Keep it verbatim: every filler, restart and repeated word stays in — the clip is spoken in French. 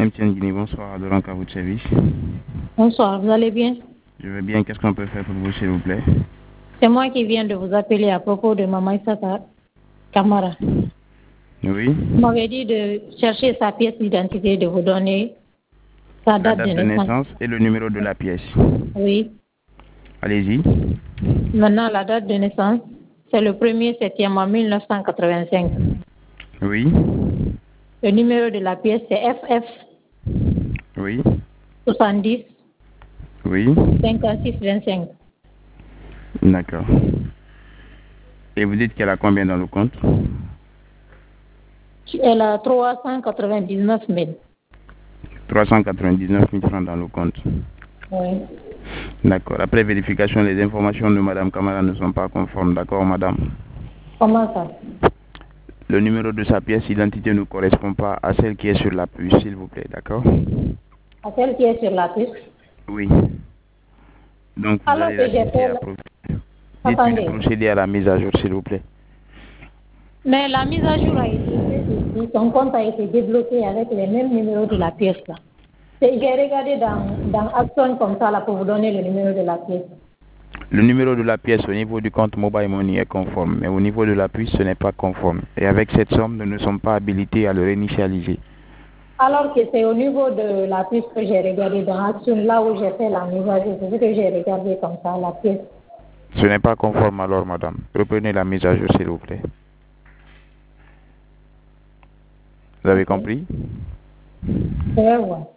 M T N Guinée, bonsoir, Adoran à votre service. Bonsoir, vous allez bien? Je vais bien, qu'est-ce qu'on peut faire pour vous, s'il vous plaît? C'est moi qui viens de vous appeler à propos de Maman Issata Kamara. Oui. Vous m'avez dit de chercher sa pièce d'identité, de vous donner sa La date, date de de naissance. naissance et le numéro de la pièce. Oui. Allez-y. Maintenant, la date de naissance, c'est le premier septembre en mille neuf cent quatre-vingt-cinq. Oui. Le numéro de la pièce, c'est F F Oui. soixante-dix Oui. cinquante-six vingt-cinq. D'accord. Et vous dites qu'elle a combien dans le compte? Elle a trois cent quatre-vingt-dix-neuf mille. trois cent quatre-vingt-dix-neuf mille francs dans le compte. Oui. D'accord. Après vérification, les informations de Madame Kamara ne sont pas conformes. D'accord, madame? Comment ça? Le numéro de sa pièce d'identité ne correspond pas à celle qui est sur la puce, s'il vous plaît. D'accord? À celle qui est sur la puce? Oui. Donc, vous Alors allez que j'ai l'assister fait... à procéder. Dites-lui de Attendez. procéder à la mise à jour, s'il vous plaît. Mais la mise à jour a été faite ici. Son compte a été débloqué avec les mêmes numéros de la pièce là. J'ai regardé dans, dans Action comme ça là pour vous donner le numéro de la pièce. Le numéro de la pièce au niveau du compte Mobile Money est conforme, mais au niveau de la puce, ce n'est pas conforme. Et avec cette somme, nous ne sommes pas habilités à le réinitialiser. Alors que c'est au niveau de la pièce que j'ai regardé dans Action, là où j'ai fait la mise à jour, c'est ce que j'ai regardé comme ça, la pièce. Ce n'est pas conforme alors, madame. Reprenez la mise à jour, s'il vous plaît. Vous avez Ok. compris? Je vais voir.